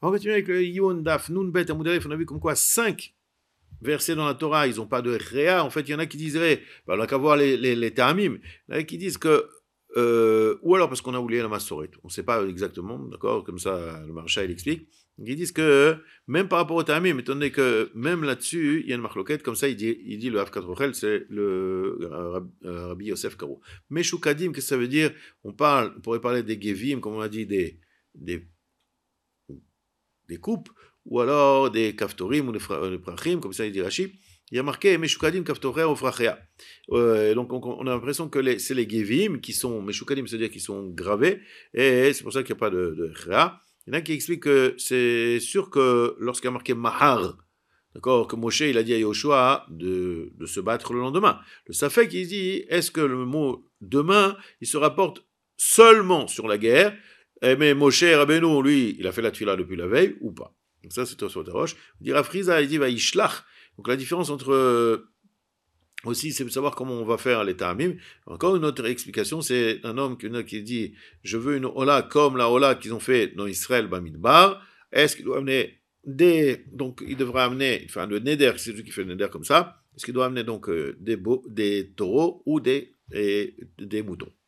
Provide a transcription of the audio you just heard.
On continue avec le Yun Daf Nun Bet Amud Aleph. On a vu comme quoi 5 versets dans la Torah, ils n'ont pas de réa. En fait, il y en a qui diraient, on n'a qu'à voir les Ta'amim, il y en a qui disent que, ou alors parce qu'on a oublié la Massoret, on ne sait pas exactement, d'accord, comme ça le Maharsha il explique, ils disent que même par rapport au Ta'amim, étant donné que même là-dessus, il y a une marloquette, comme ça il dit le Havkat Rochel, c'est le Rabbi Yosef Karo. Meshukadim, qu'est-ce que ça veut dire? On pourrait parler des Gevim, comme on a dit, des coupes, ou alors des kaftorim ou des prachim, comme ça il dit Rashi. Il y a marqué Meshukadim kaftorer ou frachia. Donc on a l'impression que c'est les Gevim qui sont Meshukadim, c'est-à-dire qui sont gravés, et c'est pour ça qu'il n'y a pas de Réa. Il y en a qui expliquent que c'est sûr que lorsqu'il y a marqué Mahar, d'accord, que Moshe il a dit à Yoshua de se battre le lendemain. Le Safek il dit est-ce que le mot demain il se rapporte seulement sur la guerre, mais Moshe Rabbeinu lui il a fait la tefila depuis la veille ou pas? Donc ça c'est Tosfot Roche. Il dit Rafriza il dit va Yishlach. Donc la différence entre aussi c'est de savoir comment on va faire les ta'amim. Encore une autre explication, c'est un homme qui dit je veux une hola comme la hola qu'ils ont fait dans Israël Bamidbar. Est-ce qu'il doit amener donc il devra amener, enfin le neder, c'est celui qui fait le neder comme ça, est-ce qu'il doit amener donc des taureaux ou des moutons?